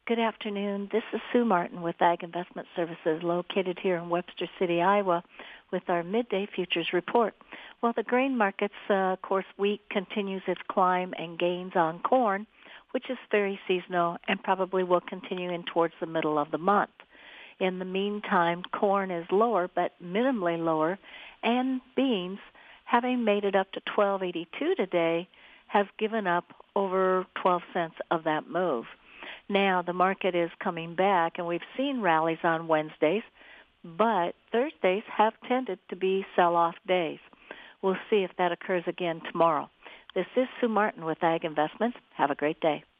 Good afternoon. This is Sue Martin with Ag Investment Services located here in Webster City, Iowa with our midday futures report. Well, the grain markets, of course, wheat continues its climb and gains on corn, which is very seasonal and probably will continue in towards the middle of the month. In the meantime, corn is lower, but minimally lower, and beans, having made it up to $12.82 today, have given up over 12 cents of that move. Now, the market is coming back, and we've seen rallies on Wednesdays, but Thursdays have tended to be sell-off days. We'll see if that occurs again tomorrow. This is Sue Martin with Ag Investments. Have a great day.